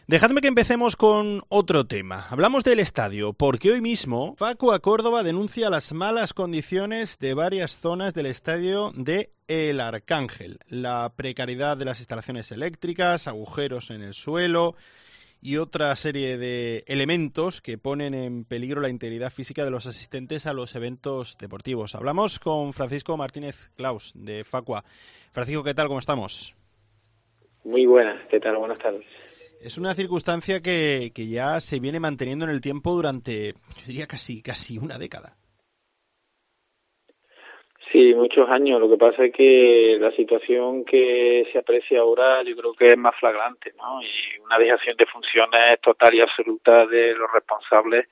Dejadme que empecemos con otro tema. Hablamos del estadio, porque hoy mismo Facua Córdoba denuncia las malas condiciones de varias zonas del estadio de El Arcángel. La precariedad de las instalaciones eléctricas, agujeros en el suelo y otra serie de elementos que ponen en peligro la integridad física de los asistentes a los eventos deportivos. Hablamos con Francisco Martínez Claus, de Facua. Francisco, ¿qué tal? ¿Cómo estamos? Muy buenas, ¿qué tal? Buenas tardes. Es una circunstancia que ya se viene manteniendo en el tiempo durante, yo diría, casi una década. Sí, muchos años. Lo que pasa es que la situación que se aprecia ahora yo creo que es más flagrante, ¿no? Y una dejación de funciones total y absoluta de los responsables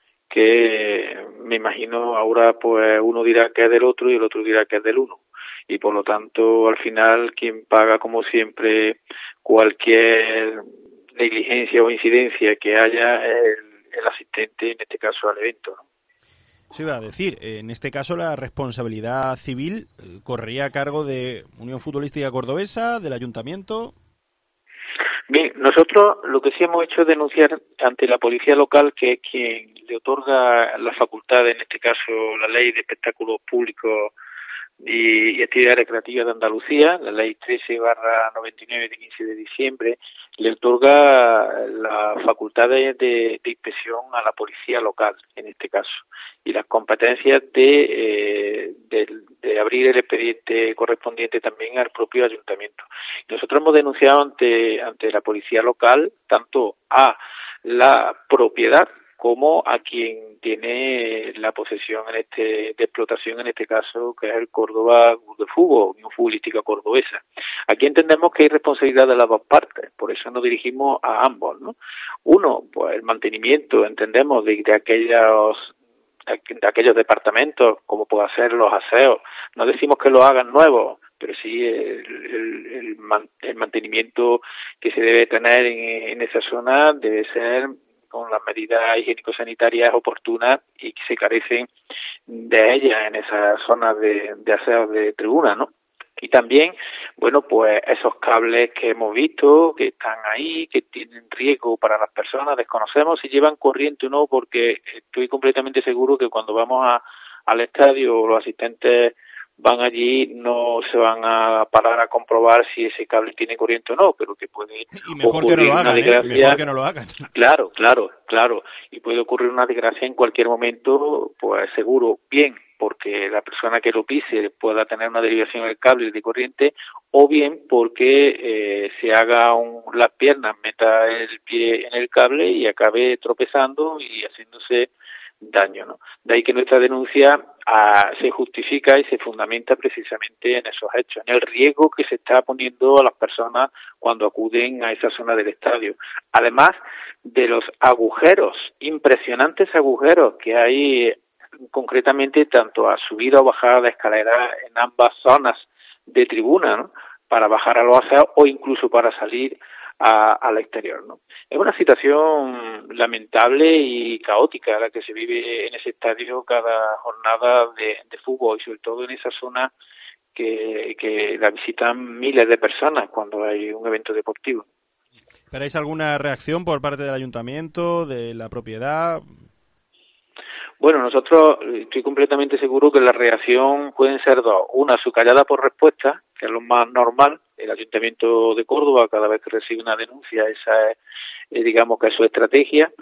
que me imagino ahora pues uno dirá que es del otro y el otro dirá que es del uno. Y por lo tanto, al final, quien paga como siempre cualquier negligencia o incidencia que haya es el asistente, en este caso al evento, ¿no? Eso iba a decir, en este caso la responsabilidad civil correría a cargo de Unión Futbolística Cordobesa, del Ayuntamiento. Bien, nosotros lo que sí hemos hecho es denunciar ante la policía local, que es quien le otorga la facultad, en este caso la Ley de Espectáculos Públicos y Actividades Recreativas de Andalucía, la Ley 13/99 de 15 de diciembre, le otorga la facultad de inspección a la policía local, en este caso, y las competencias de abrir el expediente correspondiente también al propio ayuntamiento. Nosotros hemos denunciado ante la policía local tanto a la propiedad como a quien tiene la posesión de explotación, en este caso, que es el Córdoba Club de Fútbol, Unión Futbolística Cordobesa. Aquí entendemos que hay responsabilidad de las dos partes, por eso nos dirigimos a ambos, ¿no? Uno, pues el mantenimiento, entendemos, de aquellos departamentos, como puede ser los aseos. No decimos que lo hagan nuevos, pero sí el mantenimiento que se debe tener en esa zona debe ser con las medidas higiénico-sanitarias oportunas y que se carecen de ellas en esas zonas de aseo de tribuna, ¿no? Y también, bueno, pues esos cables que hemos visto, que están ahí, que tienen riesgo para las personas, desconocemos si llevan corriente o no, porque estoy completamente seguro que cuando vamos al estadio, los asistentes van allí, no se van a parar a comprobar si ese cable tiene corriente o no, pero que puede y mejor que no lo hagan, mejor que no lo hagan. Claro, y puede ocurrir una desgracia en cualquier momento, pues seguro, bien, porque la persona que lo pise pueda tener una derivación del cable de corriente, o bien porque se haga las piernas, meta el pie en el cable y acabe tropezando y haciéndose daño, ¿no? De ahí que nuestra denuncia se justifica y se fundamenta precisamente en esos hechos, en el riesgo que se está poniendo a las personas cuando acuden a esa zona del estadio. Además de los agujeros, impresionantes agujeros que hay concretamente tanto a subida o bajada de escaleras en ambas zonas de tribuna, ¿no? Para bajar a los aseos o incluso para salir al exterior, ¿no? Es una situación lamentable y caótica la que se vive en ese estadio cada jornada de fútbol, y sobre todo en esa zona que la visitan miles de personas cuando hay un evento deportivo. ¿Esperáis alguna reacción por parte del ayuntamiento, de la propiedad? Bueno, nosotros estoy completamente seguro que la reacción pueden ser dos. Una, su callada por respuesta, que es lo más normal. El Ayuntamiento de Córdoba, cada vez que recibe una denuncia, esa es, digamos que es su estrategia.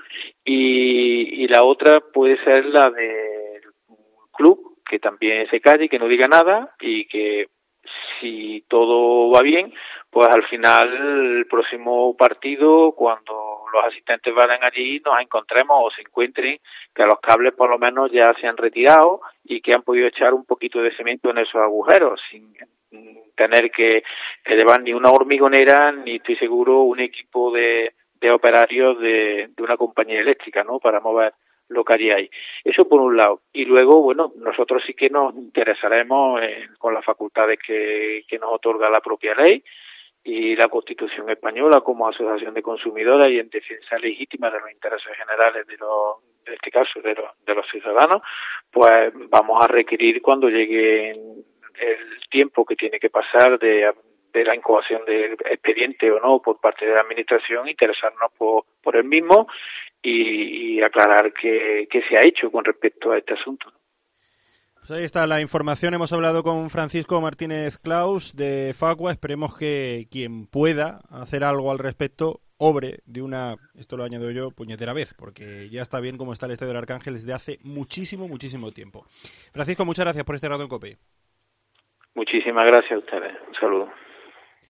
Y la otra puede ser la del club, que también se calle, que no diga nada y que si todo va bien, pues al final el próximo partido, cuando los asistentes vayan allí, nos encontremos o se encuentren que los cables por lo menos ya se han retirado y que han podido echar un poquito de cemento en esos agujeros sin tener que llevar ni una hormigonera ni, estoy seguro, un equipo de operarios de una compañía eléctrica, ¿no?, para mover lo que allí hay. Eso por un lado. Y luego, bueno, nosotros sí que nos interesaremos con las facultades que nos otorga la propia ley y la Constitución española como asociación de consumidores y en defensa legítima de los intereses generales en este caso de los ciudadanos, pues vamos a requerir, cuando llegue el tiempo que tiene que pasar de de la incoación del expediente o no por parte de la Administración, interesarnos por el mismo y aclarar qué se ha hecho con respecto a este asunto. Pues ahí está la información. Hemos hablado con Francisco Martínez Claus de Facua. Esperemos que quien pueda hacer algo al respecto obre de una, esto lo añado yo, puñetera vez, porque ya está bien como está el Estadio del Arcángel desde hace muchísimo tiempo. Francisco, muchas gracias por este rato en COPE. Muchísimas gracias a ustedes. Un saludo.